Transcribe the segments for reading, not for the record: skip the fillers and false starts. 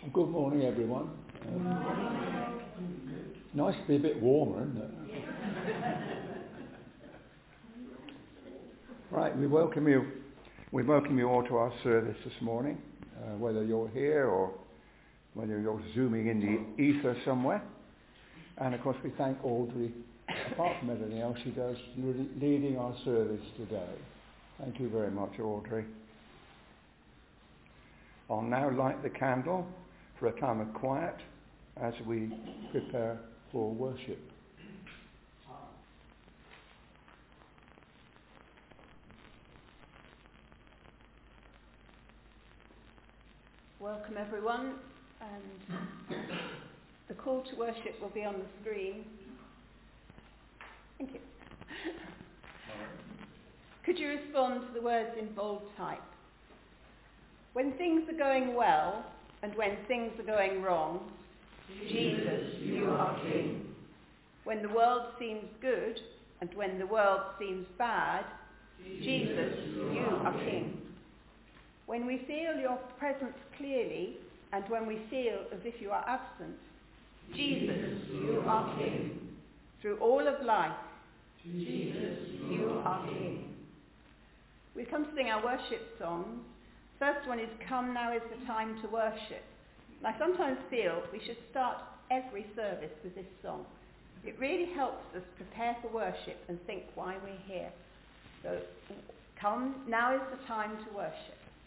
Good morning, everyone. Nice to be a bit warmer, isn't it? Right, we welcome you all to our service this morning, whether you're here or whether you're zooming in the ether somewhere. And of course, we thank Audrey, apart from everything else she does, leading our service today. Thank you very much, Audrey. I'll now light the candle for a time of quiet as we prepare for worship. Welcome everyone, and the call to worship will be on the screen. Thank you. Could you respond to the words in bold type? When things are going well and when things are going wrong, Jesus, you are King. When the world seems good and when the world seems bad, Jesus, you are King. When we feel your presence clearly and when we feel as if you are absent, Jesus, you are King. Through all of life, Jesus, you are King. We come to sing our worship songs. First one is Come Now Is the Time to Worship. And I sometimes feel we should start every service with this song. It really helps us prepare for worship and think why we're here. So, come, now is the time to worship.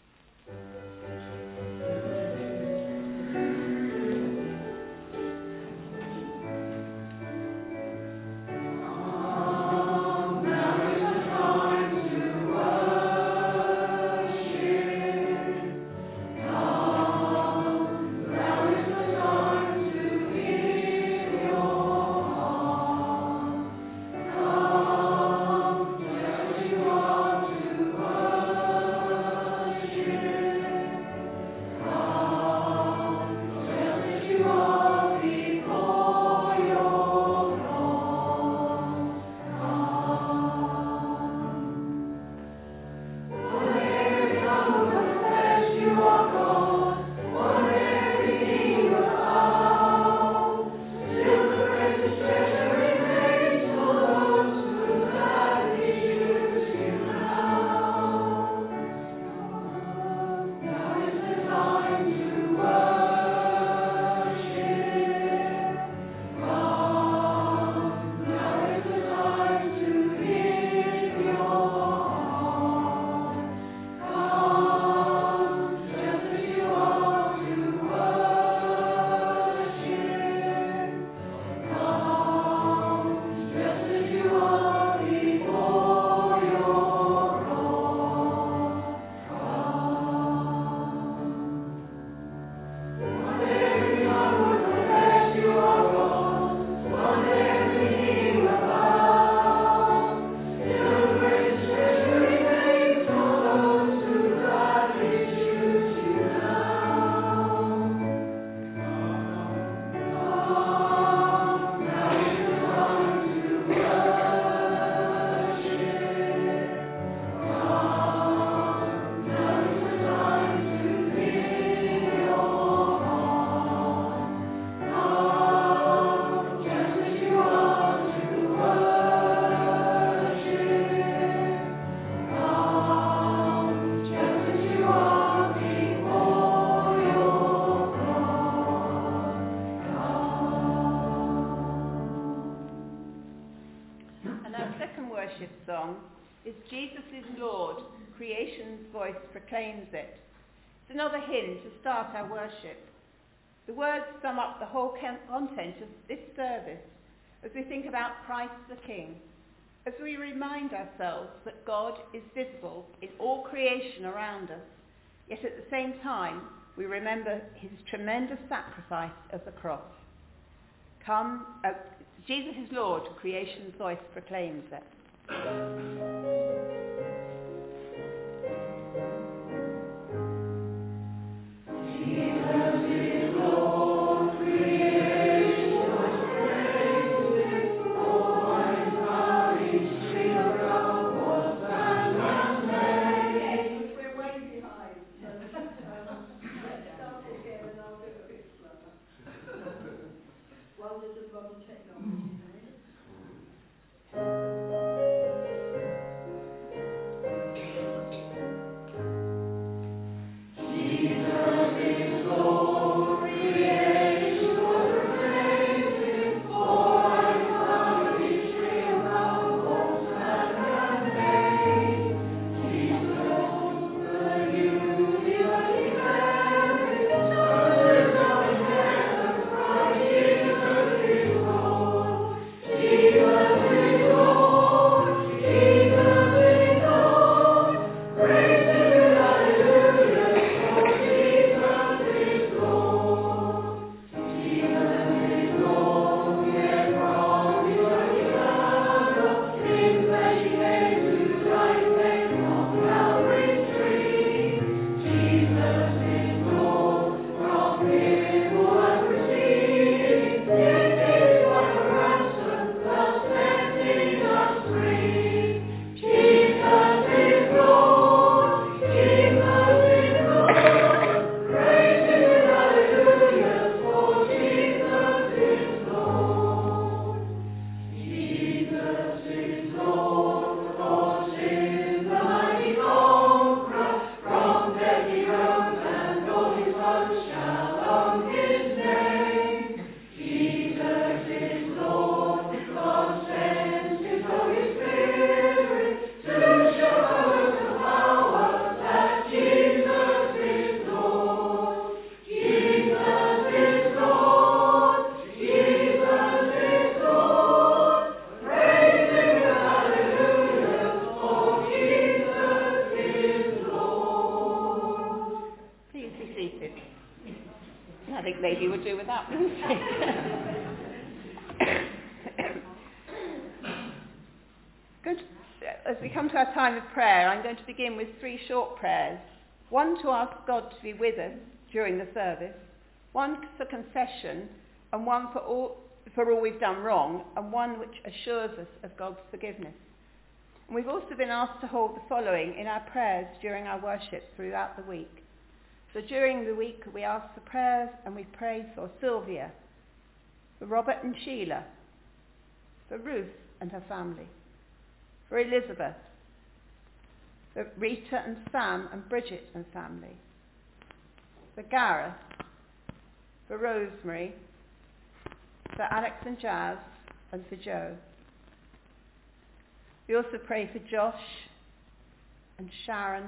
Song is Jesus is Lord, creation's voice proclaims it. It's another hymn to start our worship. The words sum up the whole content of this service as we think about Christ the King, as we remind ourselves that God is visible in all creation around us, yet at the same time we remember his tremendous sacrifice of the cross. Come, Jesus is Lord, creation's voice proclaims it. We're way behind. elders of modern technology. Lady would do without music. Good. As we come to our time of prayer, I'm going to begin with 3 short prayers. One to ask God to be with us during the service, one for confession, and one for all we've done wrong, and one which assures us of God's forgiveness. And we've also been asked to hold the following in our prayers during our worship throughout the week. So during the week we ask for prayers and we pray for Sylvia, for Robert and Sheila, for Ruth and her family, for Elizabeth, for Rita and Sam and Bridget and family, for Gareth, for Rosemary, for Alex and Jazz, and for Joe. We also pray for Josh and Sharon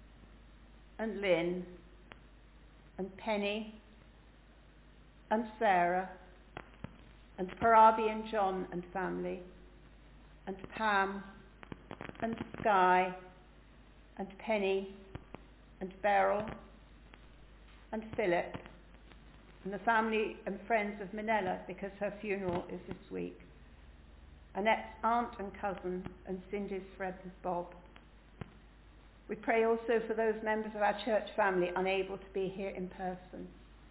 and Lynn and Penny and Sarah and Parabi and John and family and Pam and Sky and Penny and Beryl and Philip and the family and friends of Manella because her funeral is this week. Annette's aunt and cousin and Cindy's friend Bob. We pray also for those members of our church family unable to be here in person.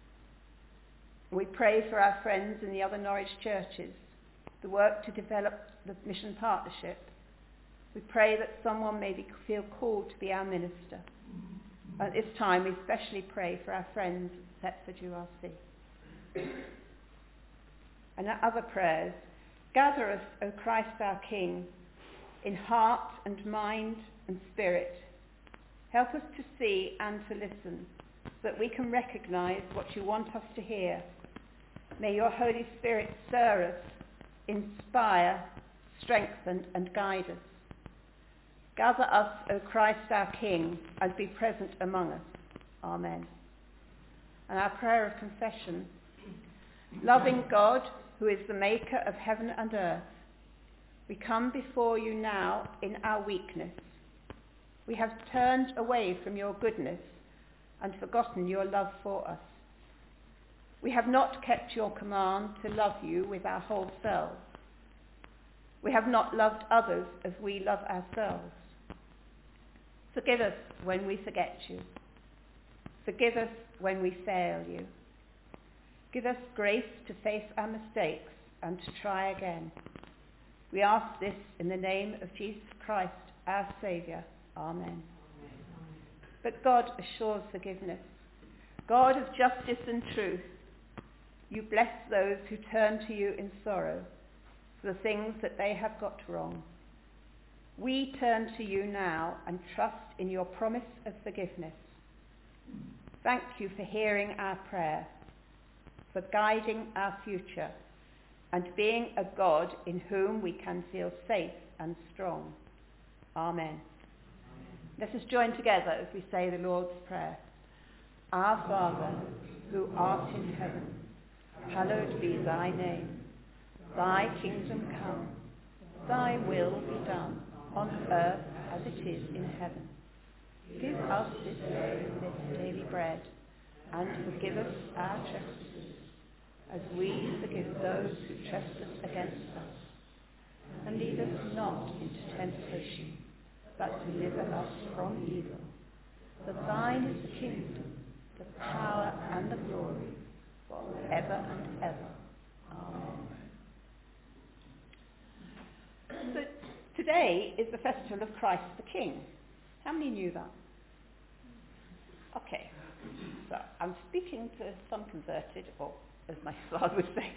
We pray for our friends in the other Norwich churches, the work to develop the mission partnership. We pray that someone may feel called to be our minister. At this time we especially pray for our friends at Thetford URC. And our other prayers, gather us, O Christ our King, in heart and mind and spirit. Help us to see and to listen, so that we can recognize what you want us to hear. May your Holy Spirit stir us, inspire, strengthen, and guide us. Gather us, O Christ our King, and be present among us. Amen. And our prayer of confession. Loving God, who is the maker of heaven and earth, we come before you now in our weakness. We have turned away from your goodness and forgotten your love for us. We have not kept your command to love you with our whole selves. We have not loved others as we love ourselves. Forgive us when we forget you. Forgive us when we fail you. Give us grace to face our mistakes and to try again. We ask this in the name of Jesus Christ, our Saviour. Amen. But God assures forgiveness. God of justice and truth, You bless those who turn to you in sorrow for the things that they have got wrong. We turn to you now and trust in your promise of forgiveness. Thank you for hearing our prayer, for guiding our future, and being a God in whom we can feel safe and strong. Amen. Let us join together as we say the Lord's Prayer. Our Father, who art in heaven, hallowed be thy name. Thy kingdom come, thy will be done, on earth as it is in heaven. Give us this day this daily bread, and forgive us our trespasses, as we forgive those who trespass against us. And lead us not into temptation, but deliver us from evil. For thine is the kingdom, the power and the glory, forever and ever. Amen. So today is the festival of Christ the King. How many knew that? Okay, so I'm speaking to some converted, or as my father would say,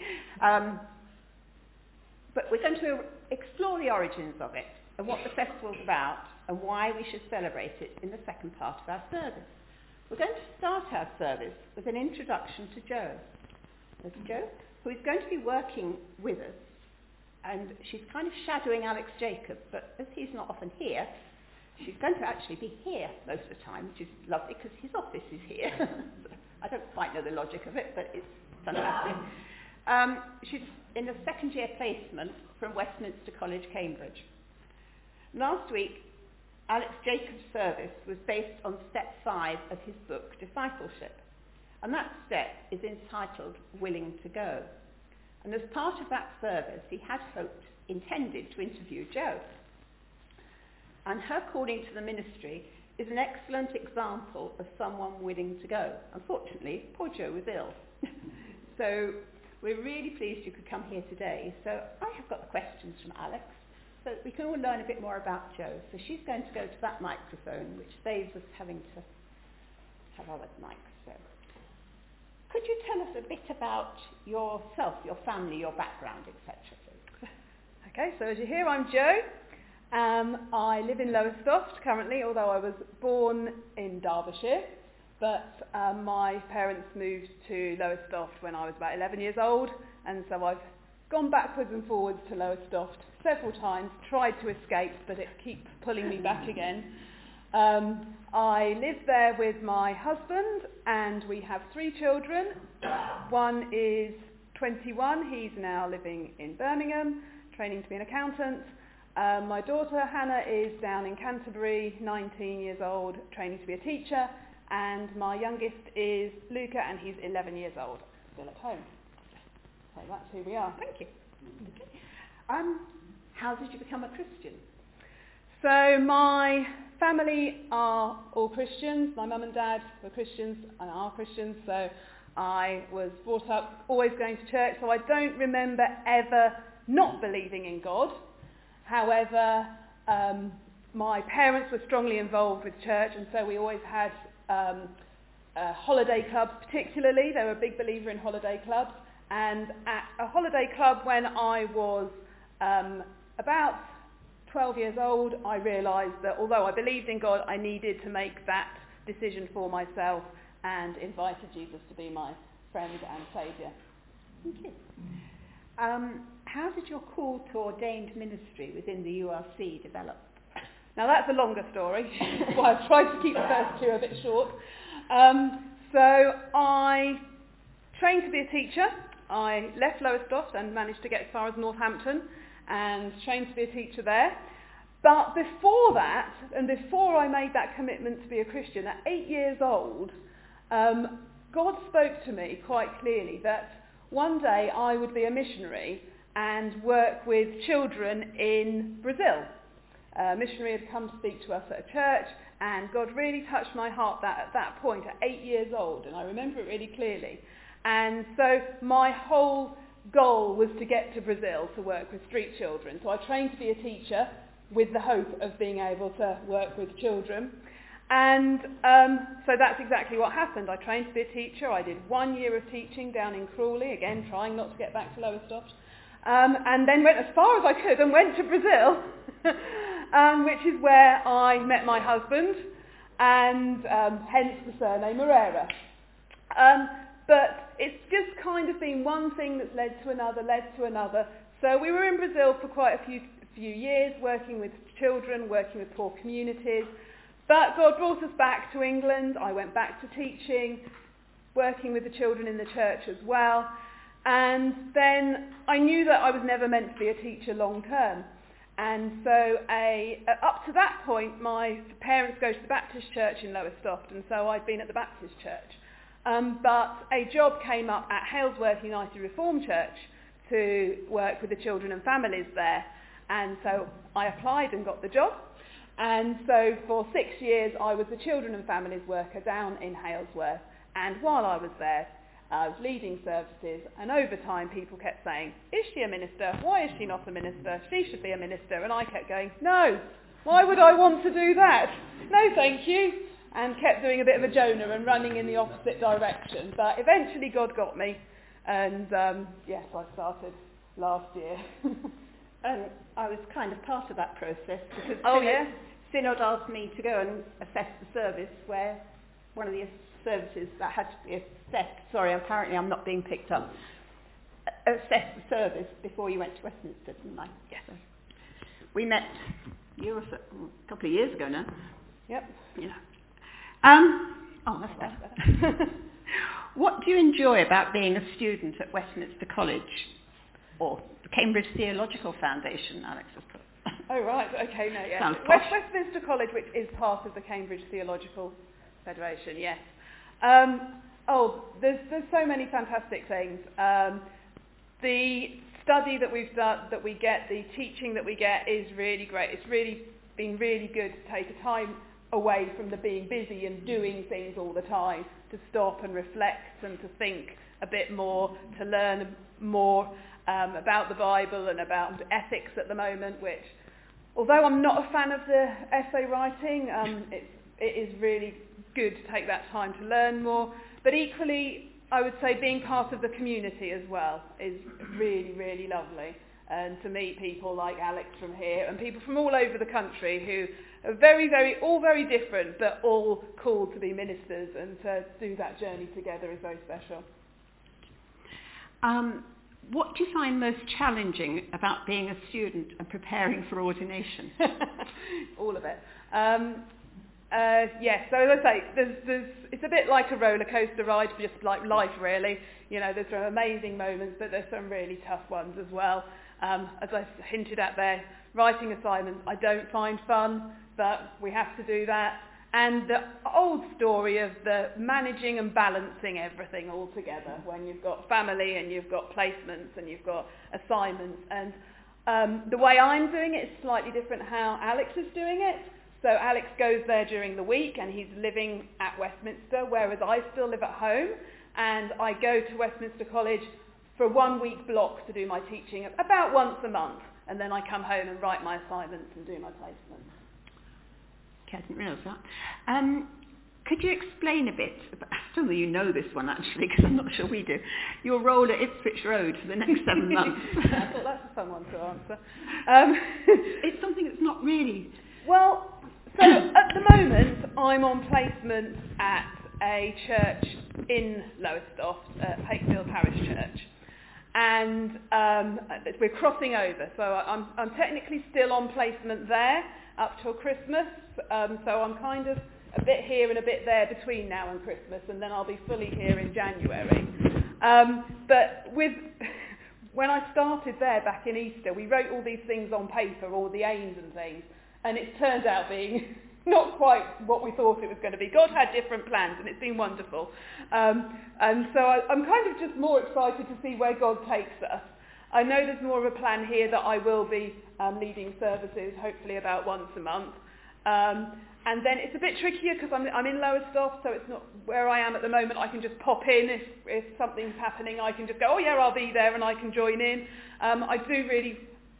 but we're going to explore the origins of it and what the festival's about and why we should celebrate it in the second part of our service. We're going to start our service with an introduction to Jo. There's Jo, who is going to be working with us, and she's kind of shadowing Alex Jacob, but as he's not often here, she's going to actually be here most of the time, which is lovely because his office is here. I don't quite know the logic of it, but it's fantastic. She's in a second-year placement from Westminster College, Cambridge. Last week, Alex Jacob's service was based on step 5 of his book, Discipleship. And that step is entitled Willing to Go. And as part of that service, he had intended to interview Jo. And her calling to the ministry is an excellent example of someone willing to go. Unfortunately, poor Jo was ill. So we're really pleased you could come here today. So I have got the questions from Alex, so that we can all learn a bit more about Jo. So she's going to go to that microphone, which saves us having to have other mics. So could you tell us a bit about yourself, your family, your background, etc., please? Okay, so as you hear, I'm Jo. I live in Lowestoft currently, although I was born in Derbyshire, but my parents moved to Lowestoft when I was about 11 years old, and so I've gone backwards and forwards to Lowestoft several times, tried to escape, but it keeps pulling me back again. I live there with my husband, and we have 3 children. One is 21, he's now living in Birmingham, training to be an accountant. My daughter Hannah is down in Canterbury, 19 years old, training to be a teacher, and my youngest is Luca, and he's 11 years old, still at home. So that's who we are. Thank you. Okay. How did you become a Christian? So my family are all Christians. My mum and dad were Christians and are Christians, so I was brought up always going to church, so I don't remember ever not believing in God. However, my parents were strongly involved with church, and so we always had holiday clubs particularly. They were a big believer in holiday clubs. And at a holiday club when I was about 12 years old, I realised that although I believed in God, I needed to make that decision for myself and invited Jesus to be my friend and saviour. Thank you. How did your call to ordained ministry within the URC develop? Now that's a longer story, so I've tried to keep the first 2 a bit short. So I trained to be a teacher. I left Lowestoft and managed to get as far as Northampton and trained to be a teacher there. But before that, and before I made that commitment to be a Christian, at 8 years old, God spoke to me quite clearly that one day I would be a missionary and work with children in Brazil. A missionary had come to speak to us at a church, and God really touched my heart at that point, at 8 years old, and I remember it really clearly. And so my whole goal was to get to Brazil to work with street children. So I trained to be a teacher with the hope of being able to work with children. And so that's exactly what happened. I trained to be a teacher. I did 1 year of teaching down in Crawley, again trying not to get back to Lowestoft. And then went as far as I could and went to Brazil, which is where I met my husband, and hence the surname Moreira. But it's just kind of been one thing that's led to another. So we were in Brazil for quite a few years, working with children, working with poor communities. But God brought us back to England. I went back to teaching, working with the children in the church as well. And then I knew that I was never meant to be a teacher long term. And so up to that point, my parents go to the Baptist church in Lowestoft, and so I'd been at the Baptist church. But a job came up at Halesworth United Reformed Church to work with the children and families there. And so I applied and got the job. And so for 6 years I was the children and families worker down in Halesworth. And while I was there, I was leading services, and over time people kept saying, is she a minister? Why is she not a minister? She should be a minister. And I kept going, no, why would I want to do that? No, thank you. And kept doing a bit of a Jonah and running in the opposite direction. But eventually God got me, and yes, I started last year. And I was kind of part of that process, because yeah? Synod asked me to go and assess the service, where one of the services that had to be assessed, apparently I'm not being picked up, assess the service before you went to Westminster, didn't I? Yes. So we met a couple of years ago now. Yep. Yeah. That's better. What do you enjoy about being a student at Westminster College, or the Cambridge Theological Foundation, Alex has put? Oh, right, okay, no, yes. Sounds posh. Westminster College, which is part of the Cambridge Theological Federation, yes. There's so many fantastic things. The study that we've done, that we get, the teaching that we get is really great. It's really been really good to take a time away from the being busy and doing things all the time, to stop and reflect and to think a bit more, to learn more about the Bible and about ethics at the moment, which, although I'm not a fan of the essay writing, it is really good to take that time to learn more. But equally, I would say being part of the community as well is really, really lovely. And to meet people like Alex from here and people from all over the country who are all very different, but all called to be ministers, and to do that journey together is very special. What do you find most challenging about being a student and preparing for ordination? All of it. Yes, so as I say, it's a bit like a roller coaster ride, just like life really. You know, there's some amazing moments, but there's some really tough ones as well. As I hinted at there, writing assignments I don't find fun, but we have to do that. And the old story of the managing and balancing everything all together, when you've got family and you've got placements and you've got assignments. And the way I'm doing it is slightly different how Alex is doing it. So Alex goes there during the week and he's living at Westminster, whereas I still live at home, and I go to Westminster College for a 1 week block to do my teaching about once a month, and then I come home and write my assignments and do my placements. I didn't realise that. Could you explain a bit, I don't know you know this one actually, because I'm not sure we do, your role at Ipswich Road for the next 7 months? I thought that's a fun one to answer. It's something that's not really... Well, so at the moment I'm on placement at a church in Lowestoft, Pakefield Parish Church. And we're crossing over, so I'm technically still on placement there up till Christmas, so I'm kind of a bit here and a bit there between now and Christmas, and then I'll be fully here in January. But when I started there back in Easter, we wrote all these things on paper, all the aims and things, and it's turned out being not quite what we thought it was going to be. God had different plans, and it's been wonderful. And so I'm kind of just more excited to see where God takes us. I know there's more of a plan here that I will be leading services, hopefully about once a month. And then it's a bit trickier because I'm in Lowestoft, so it's not where I am at the moment. I can just pop in if something's happening. I can just go, oh yeah, I'll be there, and I can join in. I do really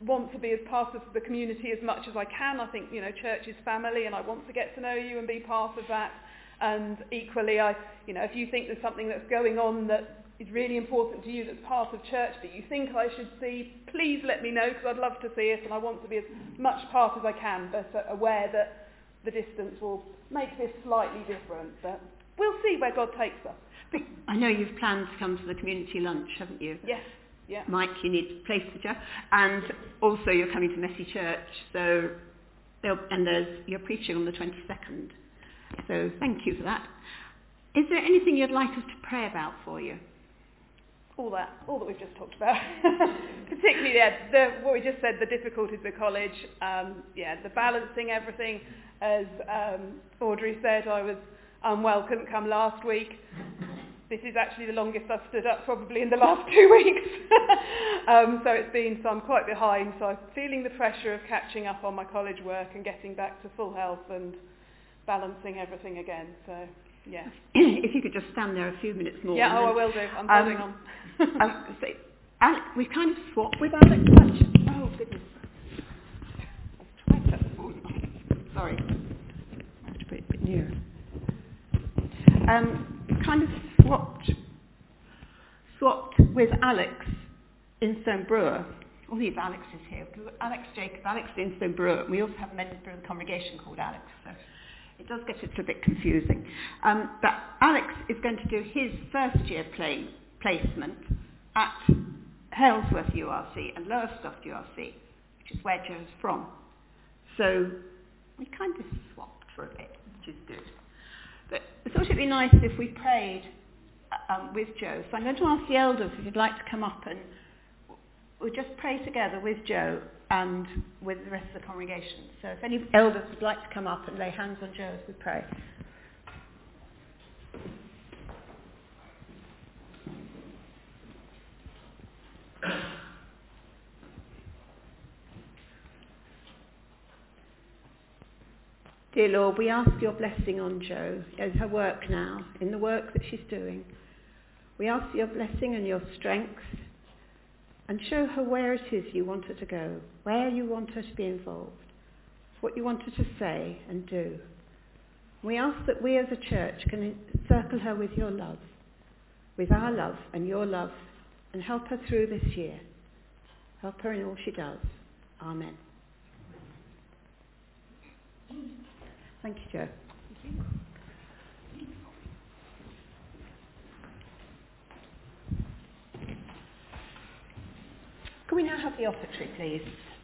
want to be as part of the community as much as I can. I think, church is family, and I want to get to know you and be part of that. And equally, if you think there's something that's going on that is really important to you that's part of church that you think I should see, please let me know, because I'd love to see it and I want to be as much part as I can, but aware that the distance will make this slightly different. But we'll see where God takes us. But I know you've planned to come to the community lunch, haven't you? Yes. Yeah. Mike, you need a place to go. And also you're coming to Messy Church, you're preaching on the 22nd. So thank you for that. Is there anything you'd like us to pray about for you? All that we've just talked about. Particularly, what we just said, the difficulties with college, the balancing everything. As Audrey said, I was unwell, couldn't come last week. This is actually the longest I've stood up probably in the last 2 weeks. So I'm quite behind. So I'm feeling the pressure of catching up on my college work and getting back to full health and balancing everything again. So, yeah. If you could just stand there a few minutes more. Yeah, I will do. I'm holding on. Alex, we've kind of swapped with Alex. Oh, goodness. I've tried that. Sorry. I have to put it a bit nearer. Kind of swapped with Alex Instone Brewer. All these Alexes here. Alex Jacob, Alex Instone Brewer, and we also have a member of the congregation called Alex. So it does get a bit confusing. But Alex is going to do his first year placement at Halesworth URC and Lowestoft URC, which is where Joe's from. So we kind of swapped for a bit, which is good. But I thought it'd be nice if we prayed with Joe. So I'm going to ask the elders if you'd like to come up, and we'll just pray together with Joe and with the rest of the congregation. So if any elders would like to come up and lay hands on Joe as we pray. Dear Lord, we ask your blessing on Jo as her work now, in the work that she's doing. We ask your blessing and your strength, and show her where it is you want her to go, where you want her to be involved, what you want her to say and do. We ask that we as a church can encircle her with your love, with our love and your love, and help her through this year. Help her in all she does. Amen. Thank you, Jo. Thank you. Can we now have the offertory, please?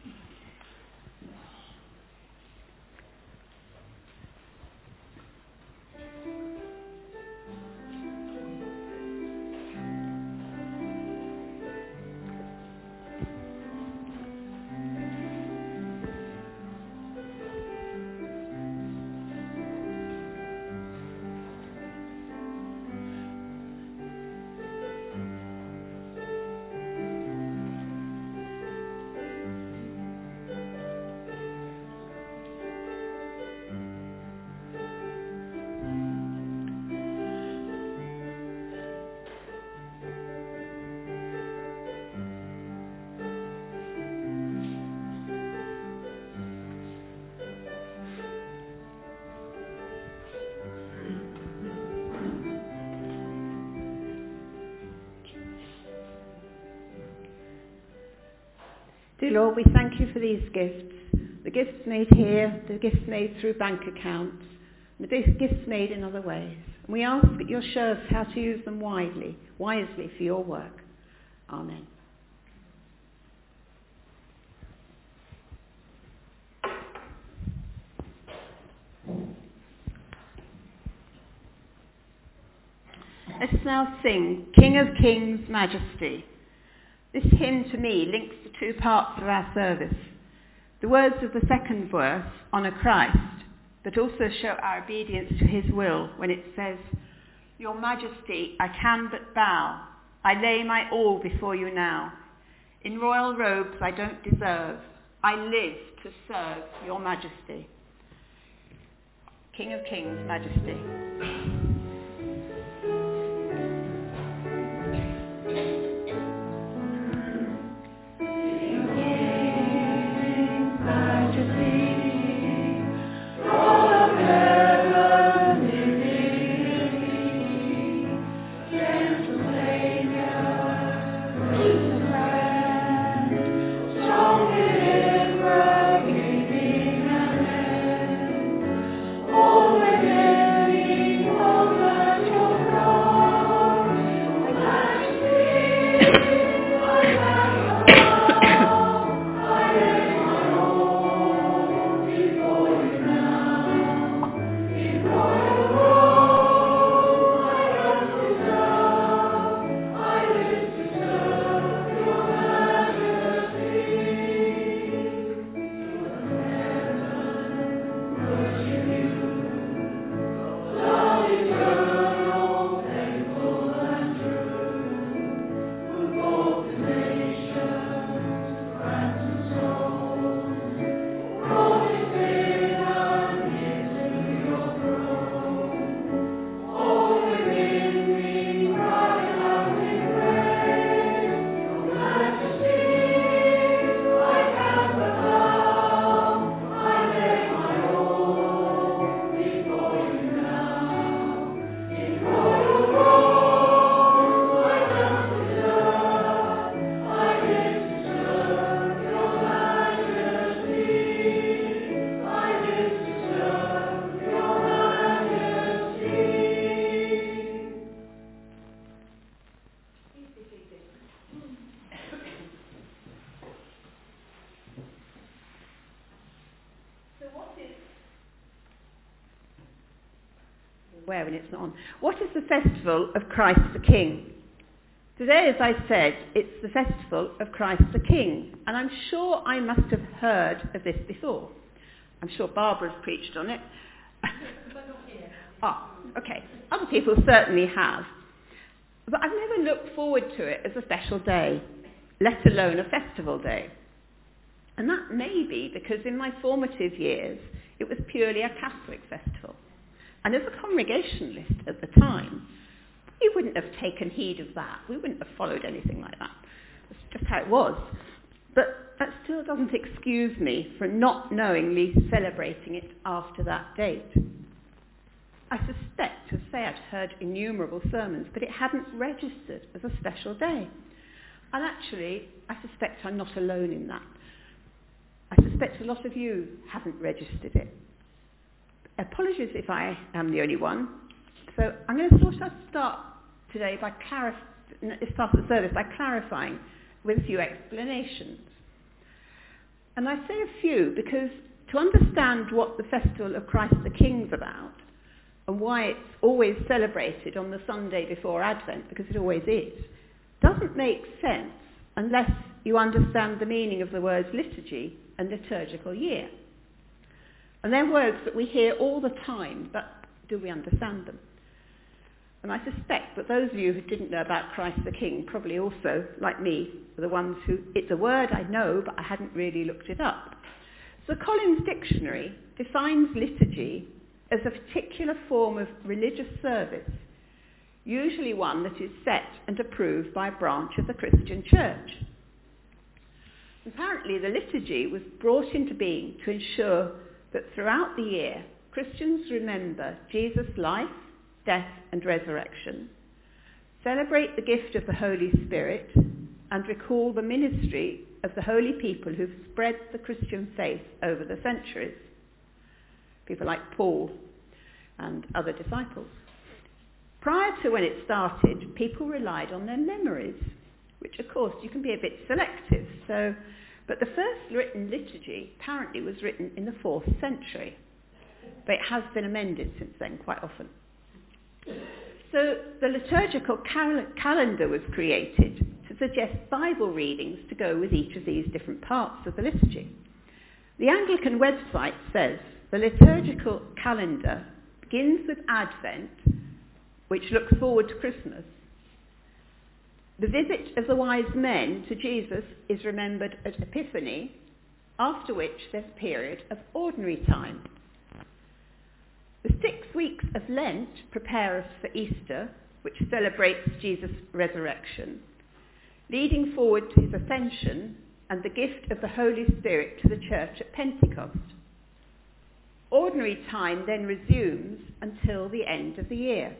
Dear Lord, we thank you for these gifts, the gifts made here, the gifts made through bank accounts, the gifts made in other ways. And we ask that you'll show us how to use them wisely for your work. Amen. Let's now sing King of Kings, Majesty. This hymn to me links the two parts of our service. The words of the second verse honour Christ, but also show our obedience to his will when it says, Your Majesty, I can but bow. I lay my all before you now. In royal robes I don't deserve. I live to serve your Majesty. King of Kings, Majesty. Yeah. When it's not on. What is the festival of Christ the King? Today, as I said, it's the festival of Christ the King, and I'm sure I must have heard of this before. I'm sure Barbara's preached on it. Okay. Other people certainly have. But I've never looked forward to it as a special day, let alone a festival day. And that may be because in my formative years, it was purely a Catholic festival. And as a Congregationalist at the time, we wouldn't have taken heed of that. We wouldn't have followed anything like that. That's just how it was. But that still doesn't excuse me for not knowingly celebrating it after that date. I suspect, to say I'd heard innumerable sermons, but it hadn't registered as a special day. And actually, I suspect I'm not alone in that. I suspect a lot of you haven't registered it. Apologies if I am the only one. So I'm going to start today by start the service by clarifying with a few explanations. And I say a few because to understand what the Festival of Christ the King's about and why it's always celebrated on the Sunday before Advent, because it always is, doesn't make sense unless you understand the meaning of the words liturgy and liturgical year. And they're words that we hear all the time, but do we understand them? And I suspect that those of you who didn't know about Christ the King probably also, like me, are the ones who, it's a word I know, but I hadn't really looked it up. So Collins Dictionary defines liturgy as a particular form of religious service, usually one that is set and approved by a branch of the Christian church. Apparently the liturgy was brought into being to ensure that throughout the year, Christians remember Jesus' life, death and resurrection, celebrate the gift of the Holy Spirit, and recall the ministry of the holy people who've spread the Christian faith over the centuries. People like Paul and other disciples. Prior to when it started, people relied on their memories, which of course you can be a bit selective. But the first written liturgy apparently was written in the 4th century. But it has been amended since then quite often. So the liturgical calendar was created to suggest Bible readings to go with each of these different parts of the liturgy. The Anglican website says the liturgical calendar begins with Advent, which looks forward to Christmas. The visit of the wise men to Jesus is remembered at Epiphany, after which there's a period of ordinary time. The 6 weeks of Lent prepare us for Easter, which celebrates Jesus' resurrection, leading forward to his ascension and the gift of the Holy Spirit to the church at Pentecost. Ordinary time then resumes until the end of the year.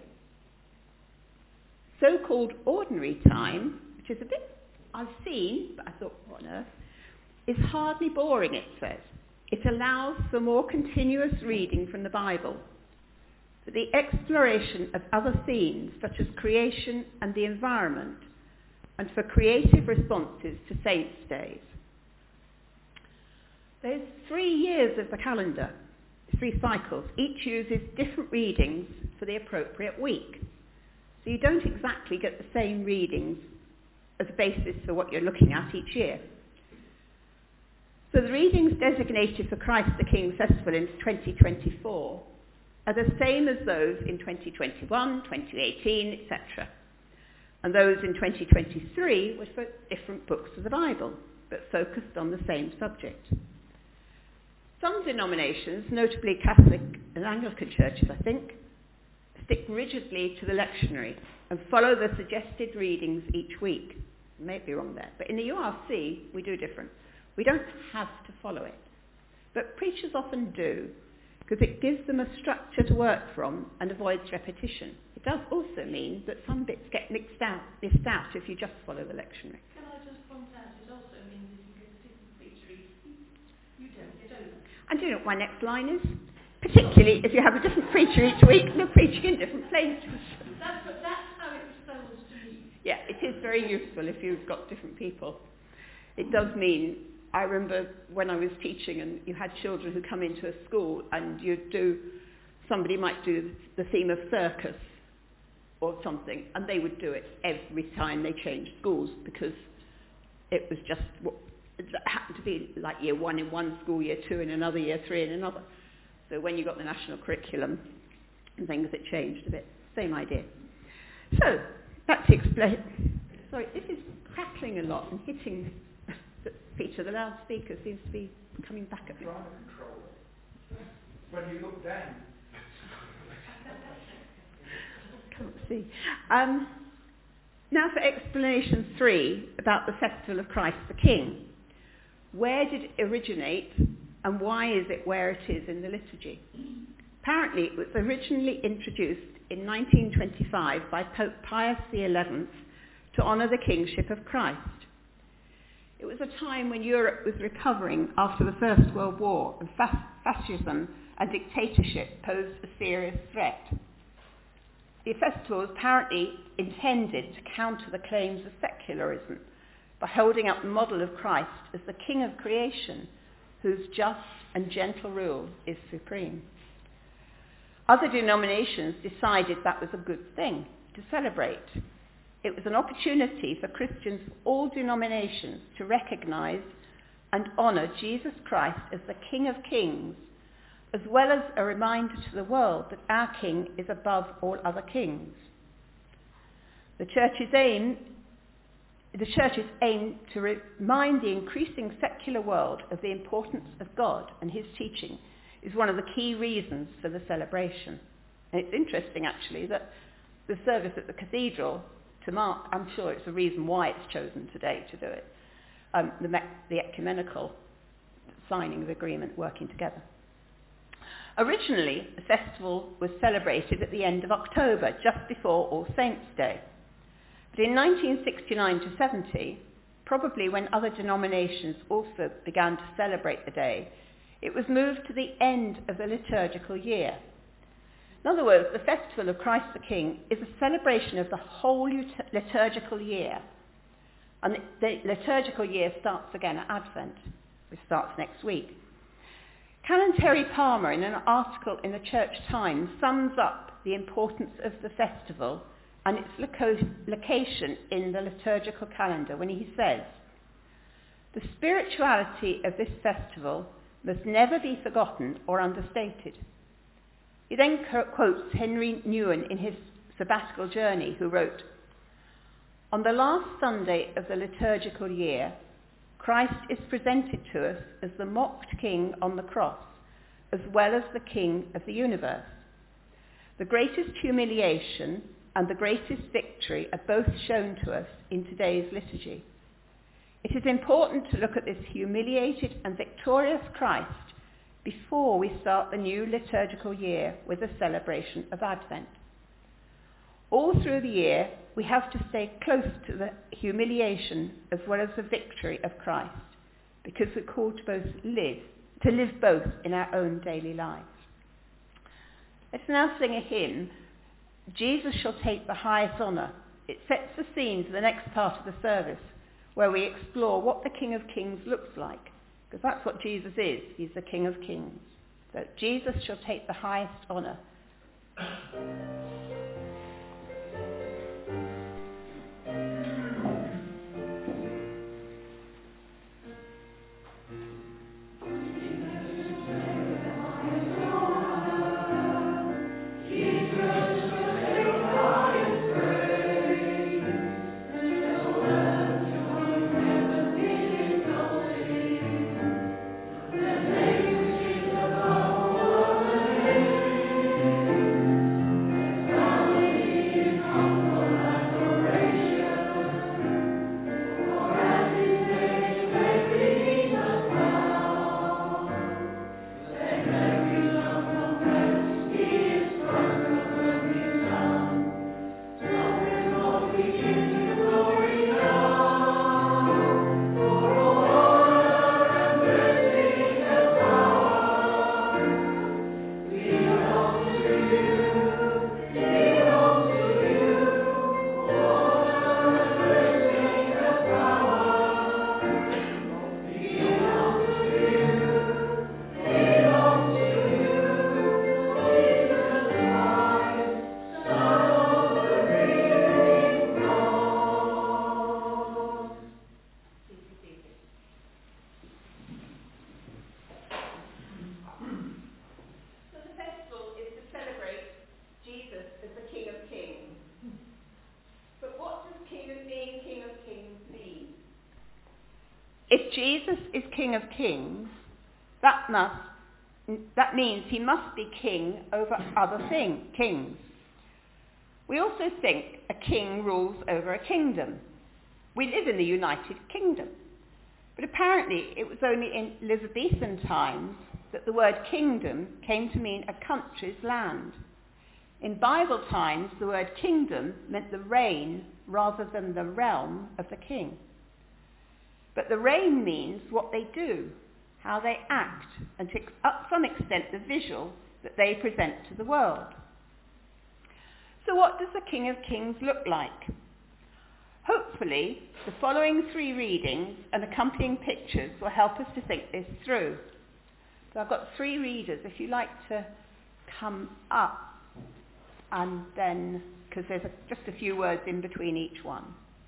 So-called ordinary time, which is a bit I've seen, but I thought, what on earth, is hardly boring, it says. It allows for more continuous reading from the Bible, for the exploration of other themes such as creation and the environment, and for creative responses to Saints' Days. There's 3 years of the calendar, 3 cycles. Each uses different readings for the appropriate week. So you don't exactly get the same readings as a basis for what you're looking at each year. So the readings designated for Christ the King Festival in 2024 are the same as those in 2021, 2018, etc. And those in 2023 were for different books of the Bible, but focused on the same subject. Some denominations, notably Catholic and Anglican churches, I think, stick rigidly to the lectionary and follow the suggested readings each week. I may be wrong there, but in the URC we do different. We don't have to follow it, but preachers often do, because it gives them a structure to work from and avoids repetition. It does also mean that some bits get missed out if you just follow the lectionary. Can I just point out, it also means if you get different preachers, you don't get over. And do you know what my next line is? Particularly if you have a different preacher each week and they're preaching in different places. That's how it was sold to me. Yeah, it is very useful if you've got different people. It does mean, I remember when I was teaching and you had children who come into a school and somebody might do the theme of circus or something, and they would do it every time they changed schools because it was just it happened to be like year 1 in one school, year 2 in another, year 3 in another. So when you got the national curriculum and things, it changed a bit. Same idea. So that's explain. Sorry, this is crackling a lot and hitting Peter. The loudspeaker seems to be coming back at me. Trying to control it. When you look down. Can't see. Now for explanation 3 about the Festival of Christ the King. Where did it originate and why is it where it is in the liturgy? Apparently it was originally introduced in 1925 by Pope Pius XI to honour the kingship of Christ. It was a time when Europe was recovering after the First World War and fascism and dictatorship posed a serious threat. The festival was apparently intended to counter the claims of secularism by holding up the model of Christ as the King of creation, whose just and gentle rule is supreme. Other denominations decided that was a good thing to celebrate. It was an opportunity for Christians of all denominations to recognise and honour Jesus Christ as the King of Kings, as well as a reminder to the world that our King is above all other kings. The church's aim to remind the increasing secular world of the importance of God and his teaching is one of the key reasons for the celebration. And it's interesting actually that the service at the cathedral to mark, I'm sure it's the reason why it's chosen today to do it, the ecumenical signing of the agreement, working together. Originally, the festival was celebrated at the end of October, just before All Saints' Day. But in 1969 to 70, probably when other denominations also began to celebrate the day, it was moved to the end of the liturgical year. In other words, the Festival of Christ the King is a celebration of the whole liturgical year. And the liturgical year starts again at Advent, which starts next week. Canon Terry Palmer, in an article in the Church Times, sums up the importance of the festival and its location in the liturgical calendar when he says, "The spirituality of this festival must never be forgotten or understated." He then quotes Henry Nouwen in his sabbatical journey, who wrote, "On the last Sunday of the liturgical year, Christ is presented to us as the mocked king on the cross, as well as the king of the universe. The greatest humiliation and the greatest victory are both shown to us in today's liturgy. It is important to look at this humiliated and victorious Christ before we start the new liturgical year with the celebration of Advent. All through the year, we have to stay close to the humiliation as well as the victory of Christ, because we're called to live both in our own daily lives." Let's now sing a hymn, "Jesus Shall Take the Highest Honour." It sets the scene for the next part of the service, where we explore what the King of Kings looks like, because that's what Jesus is. He's the King of Kings. So Jesus shall take the highest honour. If Jesus is King of Kings, that means he must be king over other kings. We also think a king rules over a kingdom. We live in the United Kingdom. But apparently it was only in Elizabethan times that the word kingdom came to mean a country's land. In Bible times, the word kingdom meant the reign rather than the realm of the king. But the reign means what they do, how they act, and to some extent the visual that they present to the world. So what does the King of Kings look like? Hopefully, the following 3 readings and accompanying pictures will help us to think this through. So I've got 3 readers, if you'd like to come up, and then, because there's just a few words in between each one.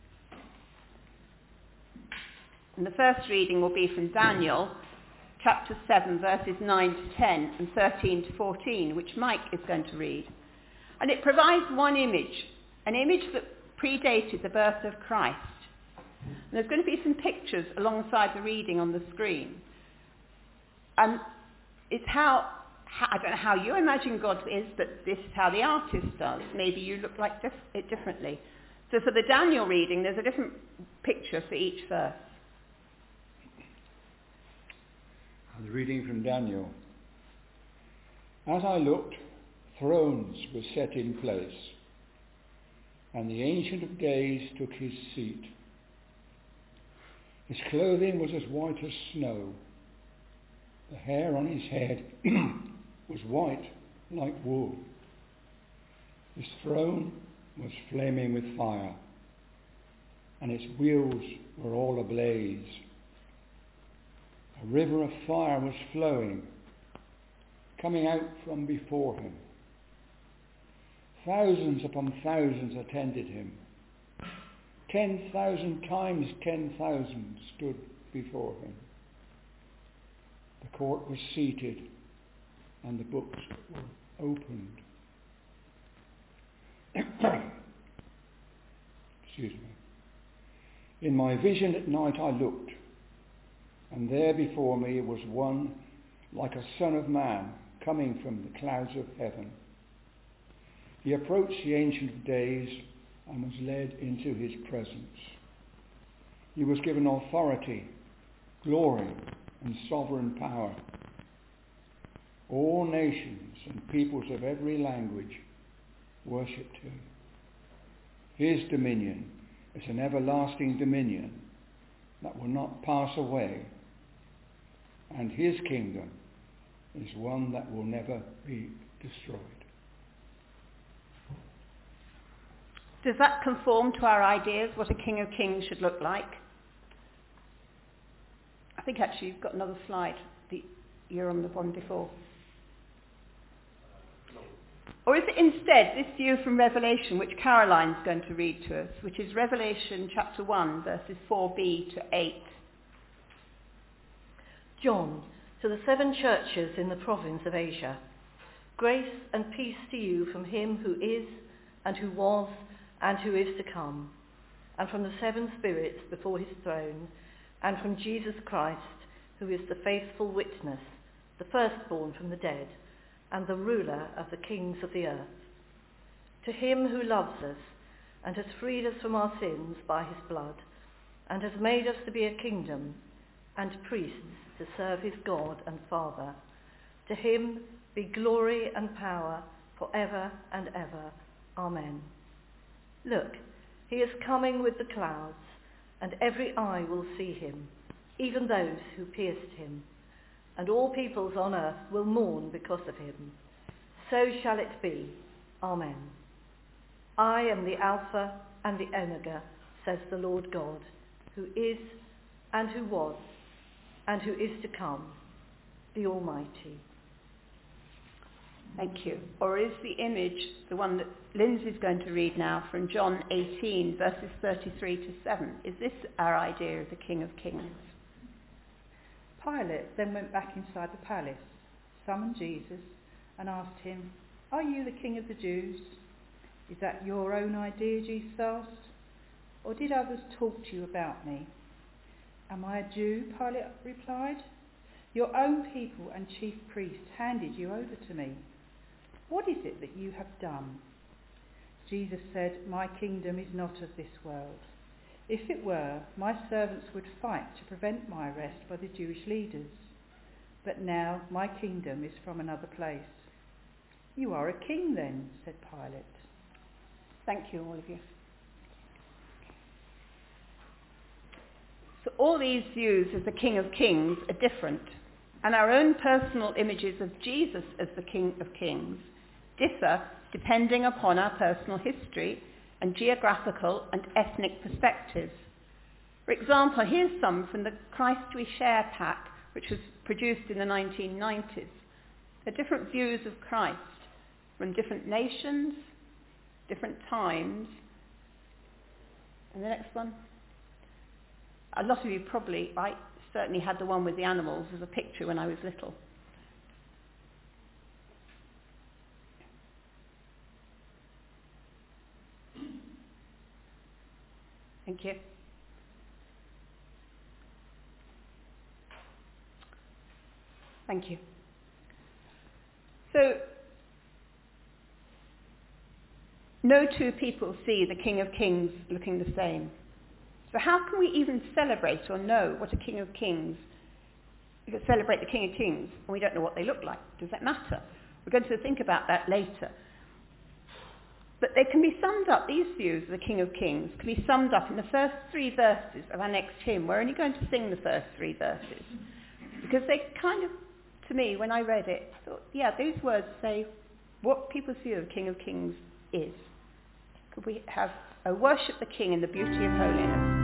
And the first reading will be from Daniel, chapter 7, verses 9 to 10 and 13 to 14, which Mike is going to read. And it provides one image, an image that predated the birth of Christ. And there's going to be some pictures alongside the reading on the screen. And it's how I don't know how you imagine God is, but this is how the artist does. Maybe you look like it differently. So for the Daniel reading, there's a different picture for each verse. The reading from Daniel. As I looked, thrones were set in place, and the Ancient of Days took his seat. His clothing was as white as snow. The hair on his head was white like wool. His throne was flaming with fire, and its wheels were all ablaze. A river of fire was flowing, coming out from before him. Thousands upon thousands attended him. 10,000 times 10,000 stood before him. The court was seated, and the books were opened. Excuse me. In my vision at night I looked, and there before me was one like a son of man coming from the clouds of heaven. He approached the Ancient of Days and was led into his presence. He was given authority, glory, and sovereign power. All nations and peoples of every language worshipped him. His dominion is an everlasting dominion that will not pass away, and his kingdom is one that will never be destroyed. Does that conform to our ideas what a King of Kings should look like? I think actually you've got another slide. You're on the one before. Or is it instead this view from Revelation, which Caroline's going to read to us, which is Revelation chapter 1, verses 4b to 8? John, to the 7 churches in the province of Asia. Grace and peace to you from him who is, and who was, and who is to come, and from the 7 spirits before his throne, and from Jesus Christ, who is the faithful witness, the firstborn from the dead, and the ruler of the kings of the earth. To him who loves us, and has freed us from our sins by his blood, and has made us to be a kingdom, and priests to serve his God and Father. To him be glory and power forever and ever. Amen. Look, he is coming with the clouds, and every eye will see him, even those who pierced him, and all peoples on earth will mourn because of him. So shall it be. Amen. I am the Alpha and the Omega, says the Lord God, who is, and who was, and who is to come, the Almighty. Thank you. Or is the image the one that Lindsay's going to read now from John 18, verses 33 to 7? Is this our idea of the King of Kings? Pilate then went back inside the palace, summoned Jesus, and asked him, "Are you the King of the Jews?" "Is that your own idea?" Jesus asked. "Or did others talk to you about me?" "Am I a Jew?" Pilate replied. "Your own people and chief priests handed you over to me. What is it that you have done?" Jesus said, "My kingdom is not of this world. If it were, my servants would fight to prevent my arrest by the Jewish leaders. But now my kingdom is from another place." "You are a king then," said Pilate. Thank you, all of you. So all these views of the King of Kings are different, and our own personal images of Jesus as the King of Kings differ depending upon our personal history and geographical and ethnic perspectives. For example, here's some from the Christ We Share pack, which was produced in the 1990s. They're different views of Christ from different nations, different times. And the next one. A lot of you probably, I certainly had the one with the animals as a picture when I was little. Thank you. Thank you. So, no two people see the King of Kings looking the same. So how can we even celebrate or know what a King of Kings, we can celebrate the King of Kings and we don't know what they look like? Does that matter? We're going to think about that later. But they can be summed up, these views of the King of Kings can be summed up in the first 3 verses of our next hymn. We're only going to sing the first 3 verses. Because they kind of, to me, when I read it, I thought, yeah, these words say what people's view of King of Kings is. Could we have a worship the King in the beauty of holiness?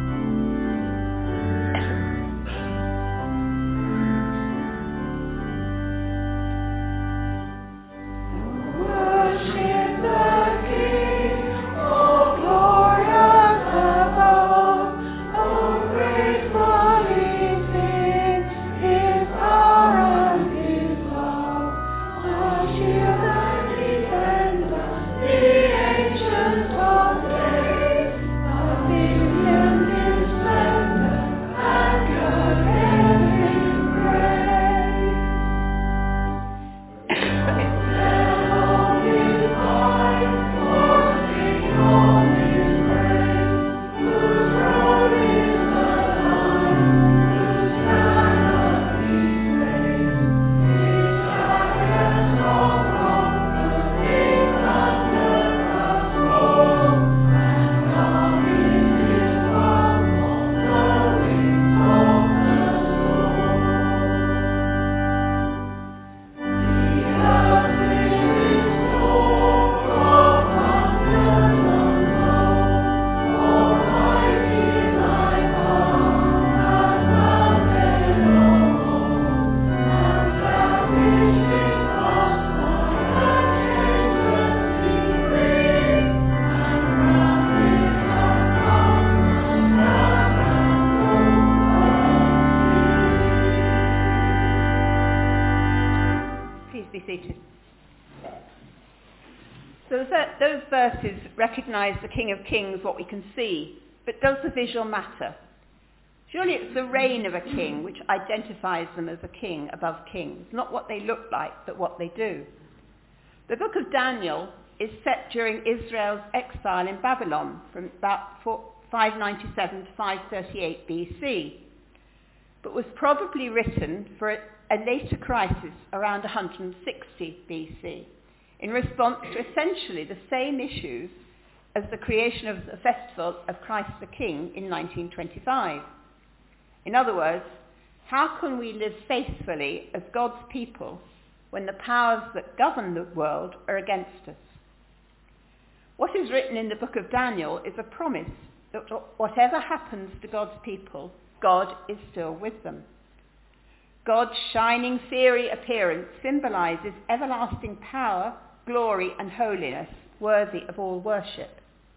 Ancient of days, a million verses recognise the King of Kings, what we can see, but does the visual matter? Surely it's the reign of a king which identifies them as a king above kings, not what they look like, but what they do. The book of Daniel is set during Israel's exile in Babylon from about 597 to 538 BC, but was probably written for a later crisis around 160 BC, in response to essentially the same issues as the creation of the festival of Christ the King in 1925. In other words, how can we live faithfully as God's people when the powers that govern the world are against us? What is written in the book of Daniel is a promise that whatever happens to God's people, God is still with them. God's shining fiery appearance symbolises everlasting power, glory and holiness worthy of all worship.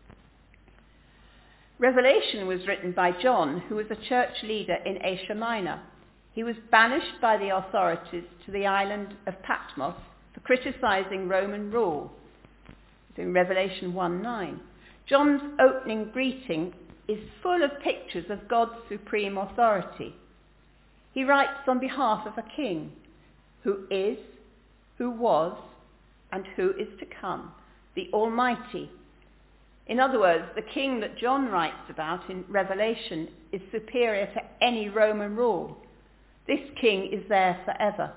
Revelation was written by John, who was a church leader in Asia Minor. He was banished by the authorities to the island of Patmos for criticising Roman rule. It's in Revelation 1:9. John's opening greeting is full of pictures of God's supreme authority. He writes on behalf of a king who is, who was, and who is to come, the Almighty. In other words, the king that John writes about in Revelation is superior to any Roman rule. This king is there forever.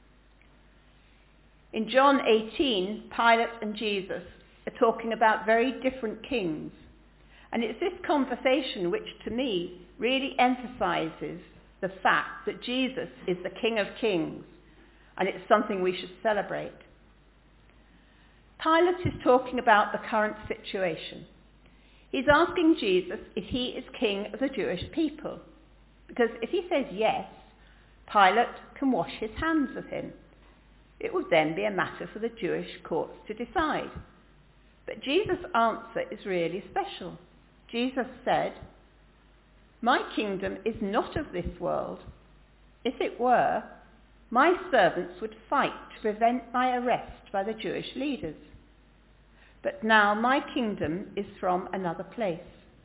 In John 18, Pilate and Jesus are talking about very different kings. And it's this conversation which, to me, really emphasises the fact that Jesus is the King of Kings, and it's something we should celebrate. Pilate is talking about the current situation. He's asking Jesus if he is king of the Jewish people, because if he says yes, Pilate can wash his hands of him. It would then be a matter for the Jewish courts to decide. But Jesus' answer is really special. Jesus said, "My kingdom is not of this world. If it were, my servants would fight to prevent my arrest by the Jewish leaders. But now my kingdom is from another place."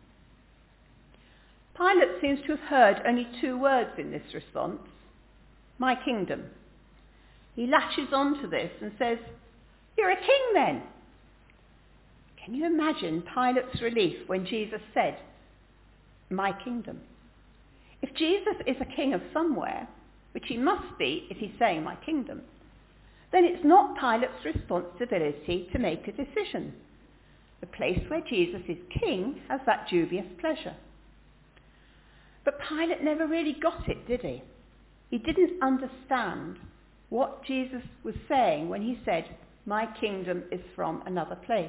Pilate seems to have heard only 2 words in this response: my kingdom. He latches on to this and says, "You're a king then." Can you imagine Pilate's relief when Jesus said, "My kingdom"? If Jesus is a king of somewhere, which he must be if he's saying my kingdom, then it's not Pilate's responsibility to make a decision. The place where Jesus is king has that dubious pleasure. But Pilate never really got it, did he? He didn't understand what Jesus was saying when he said, "My kingdom is from another place."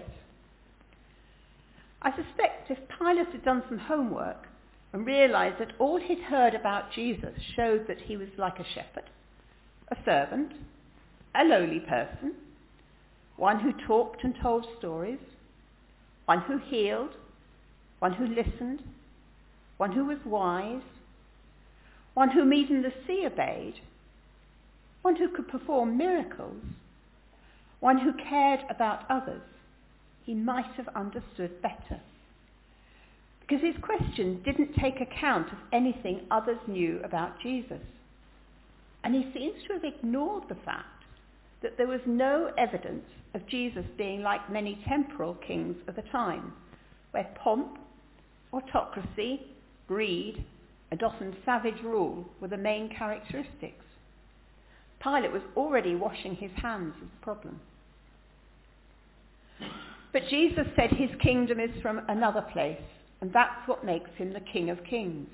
I suspect if Pilate had done some homework and realised that all he'd heard about Jesus showed that he was like a shepherd, a servant, a lowly person, one who talked and told stories, one who healed, one who listened, one who was wise, one whom even the sea obeyed, one who could perform miracles, one who cared about others, he might have understood better. Because his question didn't take account of anything others knew about Jesus. And he seems to have ignored the fact that there was no evidence of Jesus being like many temporal kings of the time, where pomp, autocracy, greed, and often savage rule were the main characteristics. Pilate was already washing his hands of the problem. But Jesus said his kingdom is from another place, and that's what makes him the King of Kings.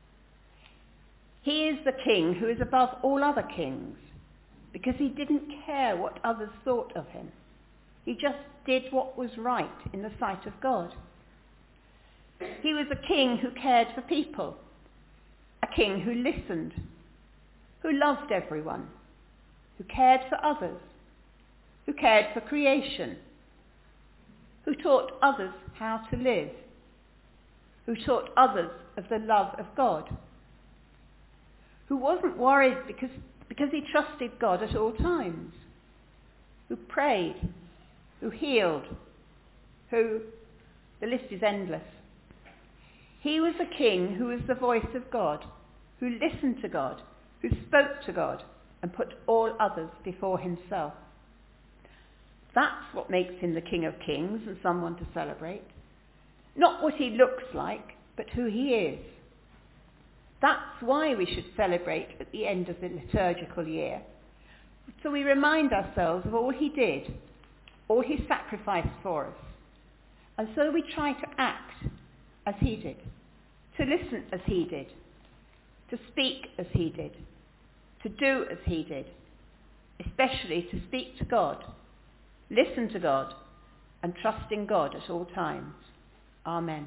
He is the king who is above all other kings, because he didn't care what others thought of him. He just did what was right in the sight of God. He was a king who cared for people, a king who listened, who loved everyone, who cared for others, who cared for creation, who taught others how to live, who taught others of the love of God, who wasn't worried because he trusted God at all times, who prayed, who healed, who, the list is endless. He was a king who was the voice of God, who listened to God, who spoke to God and put all others before himself. That's what makes him the King of Kings and someone to celebrate. Not what he looks like, but who he is. That's why we should celebrate at the end of the liturgical year. So we remind ourselves of all he did, all he sacrificed for us. And so we try to act as he did, to listen as he did, to speak as he did, to do as he did, especially to speak to God, listen to God, and trust in God at all times. Amen.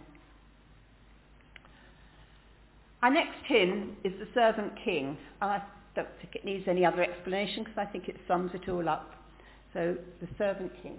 Our next hymn is The Servant King, and I don't think it needs any other explanation because I think it sums it all up. So, The Servant King.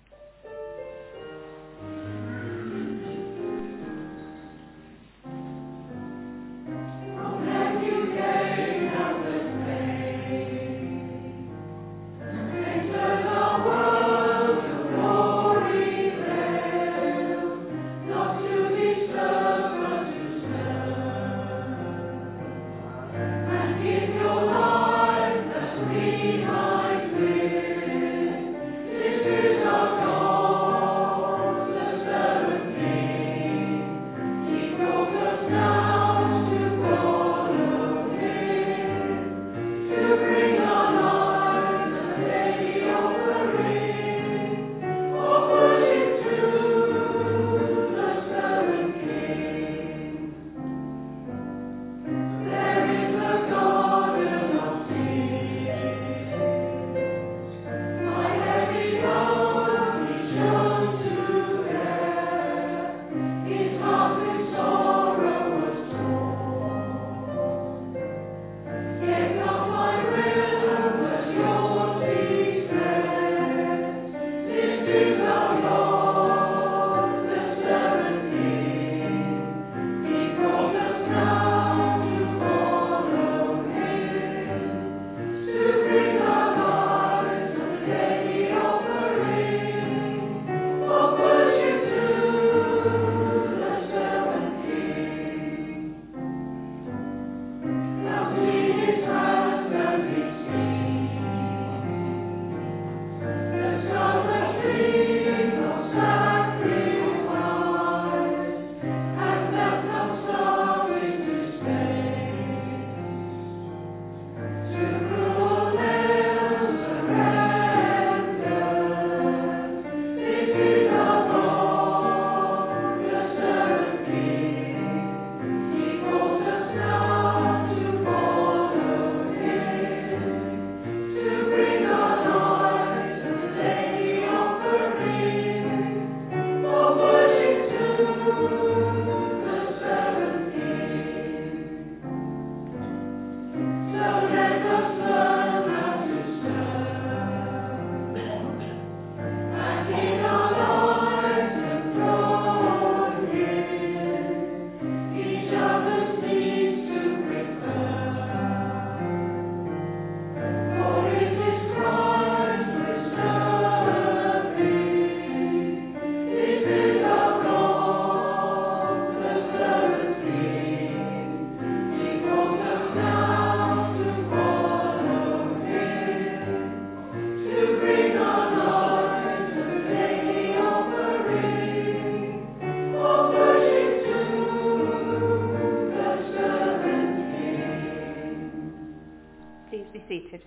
Seated.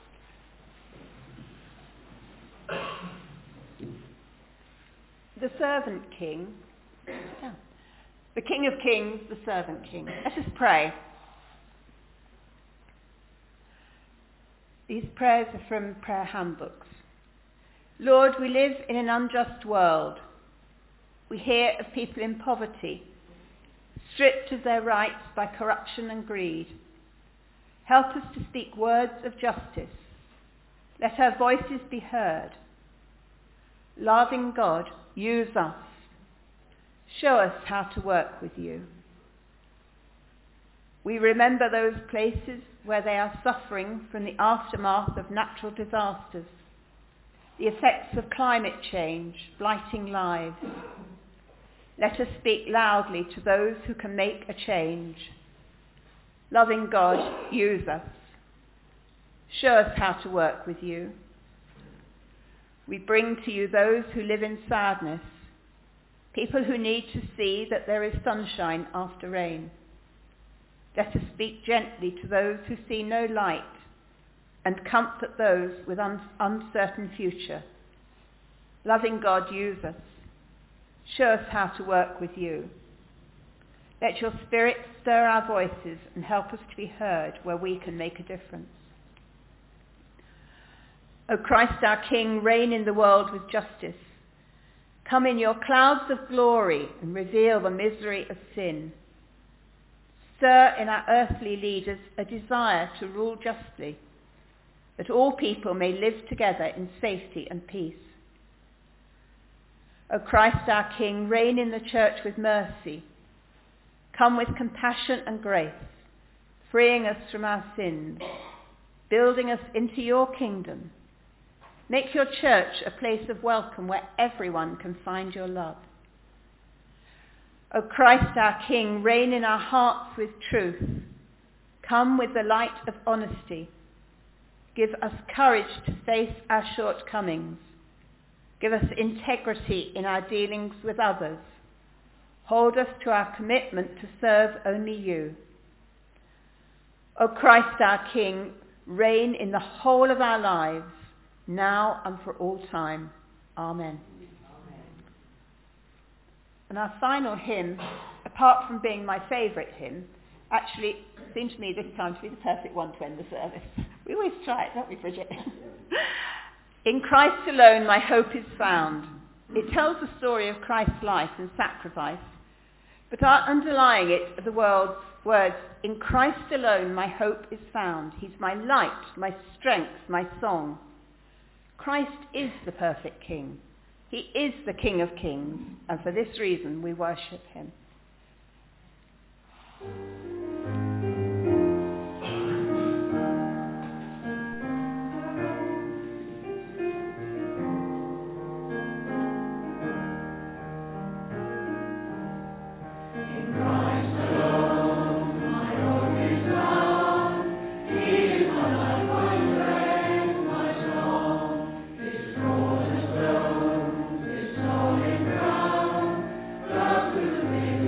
The Servant King, the King of Kings, the Servant King. Let us pray. These prayers are from prayer handbooks. Lord, we live in an unjust world. We hear of people in poverty, stripped of their rights by corruption and greed. Help us to speak words of justice. Let our voices be heard. Loving God, use us. Show us how to work with you. We remember those places where they are suffering from the aftermath of natural disasters, the effects of climate change blighting lives. Let us speak loudly to those who can make a change. Loving God, use us. Show us how to work with you. We bring to you those who live in sadness, people who need to see that there is sunshine after rain. Let us speak gently to those who see no light and comfort those with uncertain future. Loving God, use us. Show us how to work with you. Let your Spirit stir our voices and help us to be heard where we can make a difference. O Christ our King, reign in the world with justice. Come in your clouds of glory and reveal the misery of sin. Stir in our earthly leaders a desire to rule justly, that all people may live together in safety and peace. O Christ our King, reign in the church with mercy. Come with compassion and grace, freeing us from our sins, building us into your kingdom. Make your church a place of welcome where everyone can find your love. O Christ our King, reign in our hearts with truth. Come with the light of honesty. Give us courage to face our shortcomings. Give us integrity in our dealings with others. Hold us to our commitment to serve only you. O Christ our King, reign in the whole of our lives, now and for all time. Amen. And our final hymn, apart from being my favourite hymn, actually seemed to me this time to be the perfect one to end the service. We always try it, don't we, Bridget? In Christ alone my hope is found. It tells the story of Christ's life and sacrifice, but underlying it are the words, in Christ alone my hope is found. He's my light, my strength, my song. Christ is the perfect King. He is the King of Kings, and for this reason we worship him. Thank you.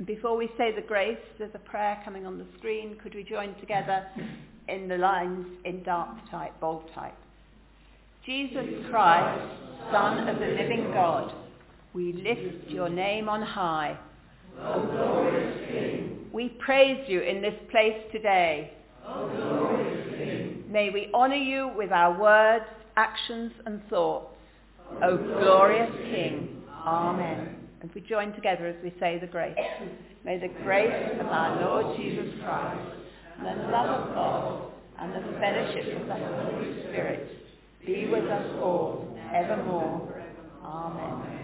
before we say the grace, there's a prayer coming on the screen. Could we join together in the lines in dark type, bold type? Jesus Christ, Son of the living God, we lift your name on high. O glorious King, we praise you in this place today. O glorious King, may we honour you with our words, actions and thoughts. O glorious King, amen. And we join together as we say the grace. May the grace of our Lord Jesus Christ, and the love of God, and the fellowship of the Holy Spirit be with us all evermore. Amen.